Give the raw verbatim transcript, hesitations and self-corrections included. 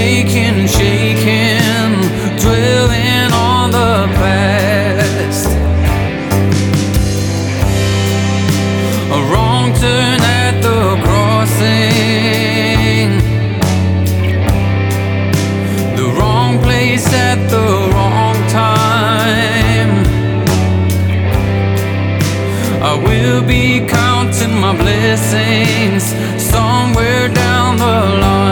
aching, shaking, dwelling on the past. A wrong turn at the crossing, the wrong place at the wrong time. I will be counting my blessings somewhere down the line.